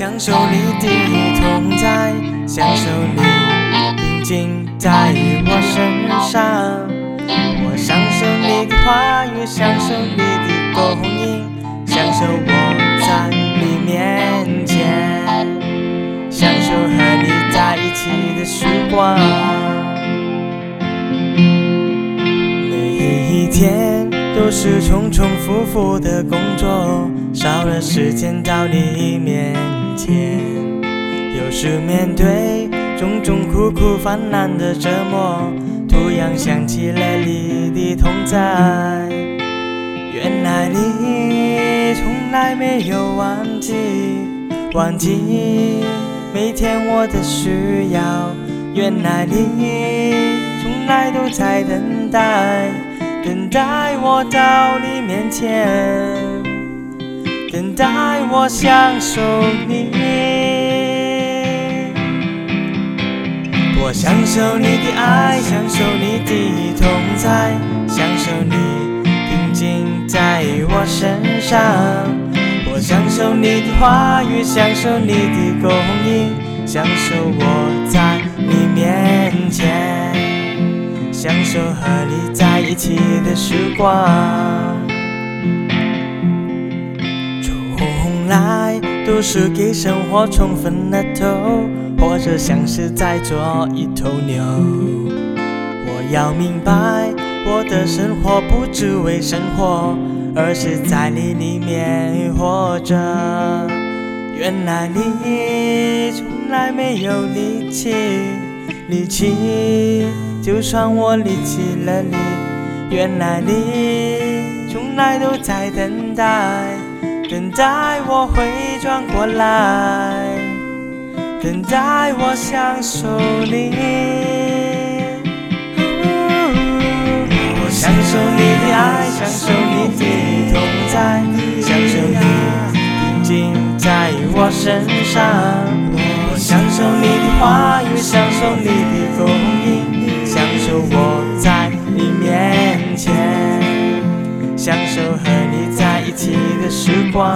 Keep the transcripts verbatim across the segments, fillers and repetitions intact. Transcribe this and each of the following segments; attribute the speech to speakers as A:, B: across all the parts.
A: 享受你的同在，享受你平静在我身上。我享受你的话语，享受你的供应，享受我在你面前，享受和你在一起的时光。每一天都是重重复复的工作，少了时间到你面前。有时面对种种苦苦烦难的折磨，突然想起了你的同在。原来你从来没有忘记忘记每天我的需要，原来你从来都在等待等待我到你面前，等待我享受你。我享受你的爱，享受你的同在，享受你平静在我身上。我享受你的话语，享受你的供应，享受我在你面前，享受和你在一起的时光。从来都是给生活冲昏了头，或者像是在做一头牛。我要明白，我的生活不只为生活，而是在你里面活着。原来你从来没有力气力气就算我离弃了你，原来你从来都在等待等待我回转过来，等待我享受你。我享受你的爱，享受你的同在，享受你平静在我身上。我享受你的话语，享受你的供应，享受我在你面前，享受和你在一起的时光。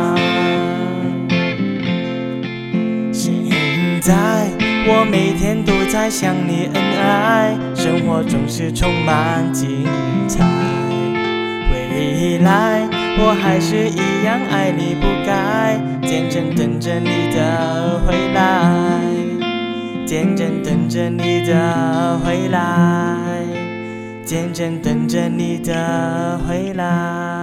A: 现在我每天都在想你恩爱，生活总是充满精彩。未来我还是一样爱你不改，坚贞等着你的回来，坚贞等着你的回来，坚贞等着你的回来。